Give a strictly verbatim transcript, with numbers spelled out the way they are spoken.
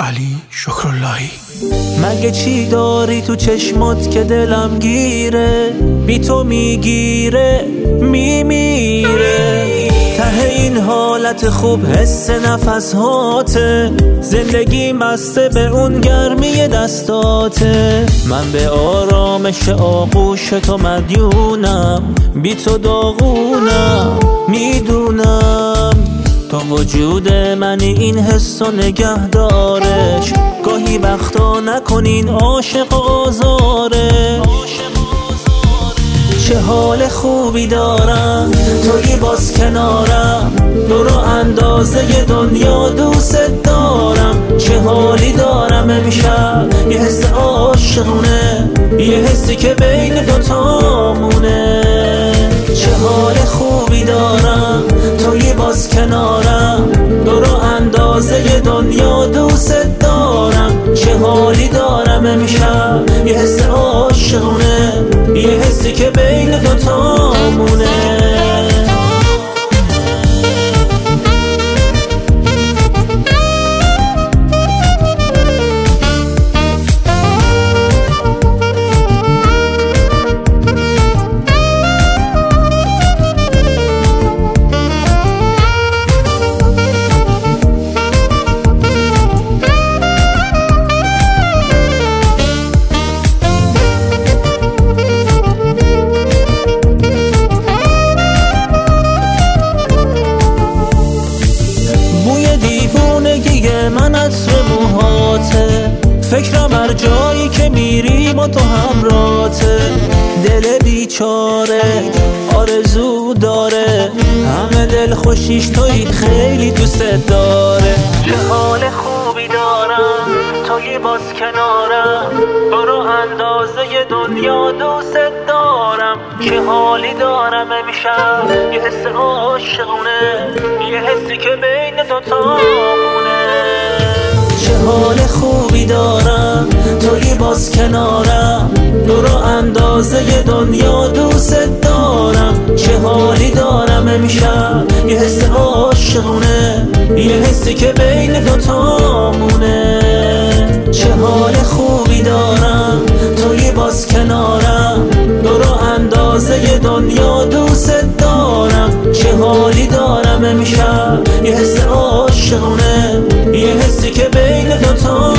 علی شکراللهی. مگه چی داری تو چشمات که دلم گیره، بی تو میگیره میمیره. ته این حالت خوب حس نفس هاته، زندگی مسته به اون گرمی دستاته. من به آرامش آغوش تو مدیونم، بی تو داغونم میدونم. تو وجود منی این حس و نگه دارش، گاهی وقتا نکنین عاشق آزارش. چه حال خوبی دارم توی باز کنارم، دور و اندازه دنیا دوست دارم. چه حالی دارم امشب، یه حس عاشقونه، یه حسی که بین دوتامونه. چه حال خوبی دارم توی باز کنارم، دور و اندازه دنیا دوست دارم. چه حالی دارم امشب، یه حس عاشقونه، یه حسی که بین دوتامونه. من عطر موهاته، فکرم هر جایی که میریم و تو همراته. دل بیچاره آرزو داره، همه دل خوشیش توی خیلی دوست داره. چه حال خوبی دارم توی باز کنارم، برو اندازه دنیا دوست دارم. چه حالی دارم امشب، یه حس عاشقونه، یه حسی که بین دوتامونه. چه حال خوبی دارم توی باز کنارم، دور و اندازه دنیا دوست دارم. چه حالی دارم امشب، یه حس عاشقونه، یه حسی که بین دوتامونه. چه حال خوبی دارم توی باز کنارم، دور و اندازه دنیا دوست دارم. چه حالی دارم امشب، یه حس عاشقونه، یه حسی که بین دوتا